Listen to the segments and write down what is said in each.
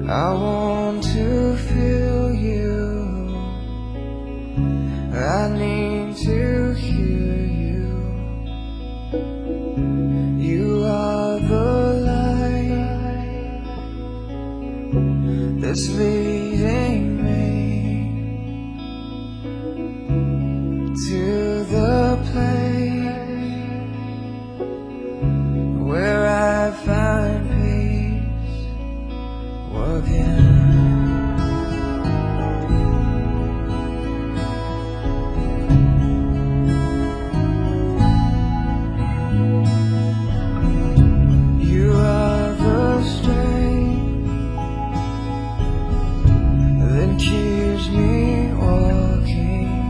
I want to feel you. I need to hear you. You are the light that's leading me to the place where I find peace again. You are the strength that keeps me walking.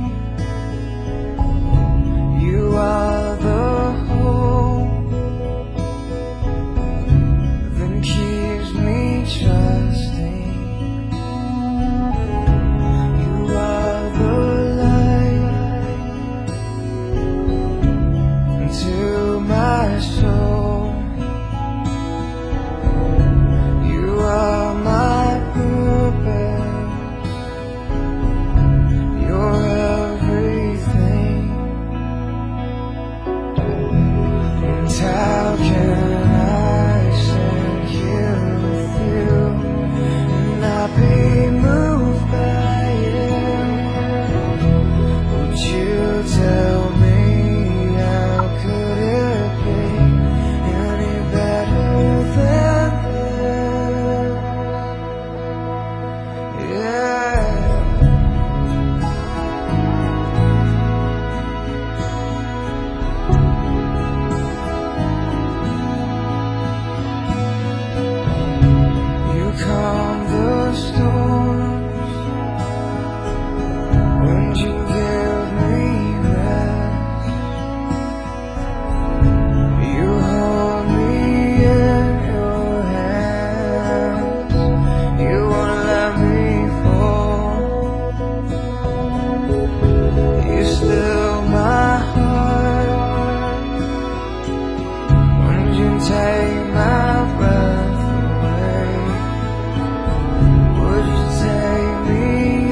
You are the hope that keeps me trusting. You are the light to my soul. You are my purpose. You're everything. And how can I stand here with you and not be moved by it? Would you tell me how could it be any better than this? Yeah. You calm the storms when you give me rest. You hold me in your hands. You won't let me fall. You still my heart when you take my breath away. Would you take me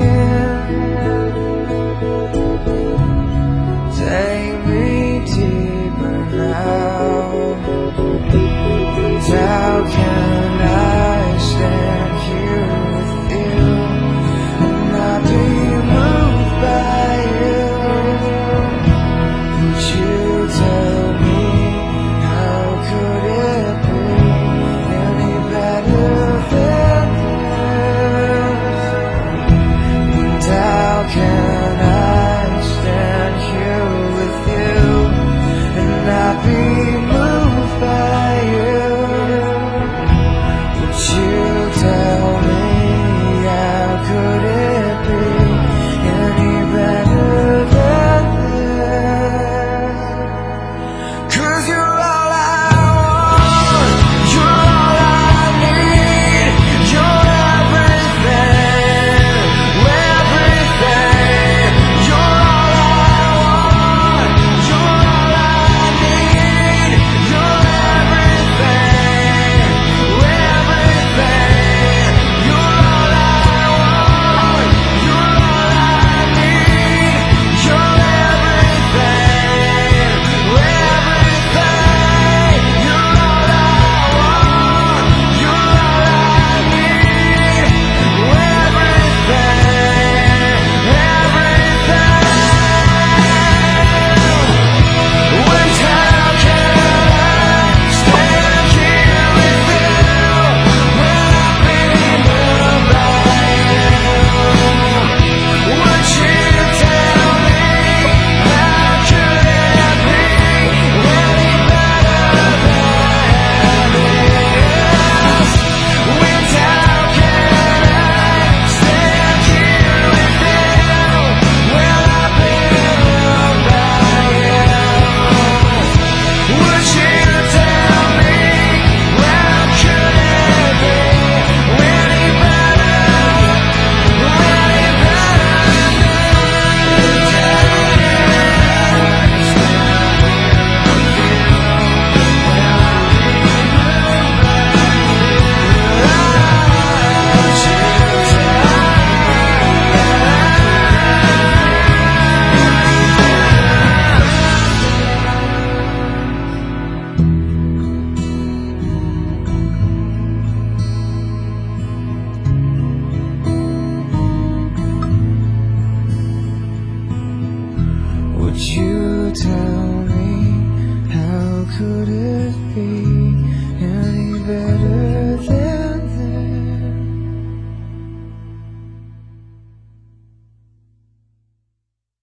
in? Take me deeper now. How can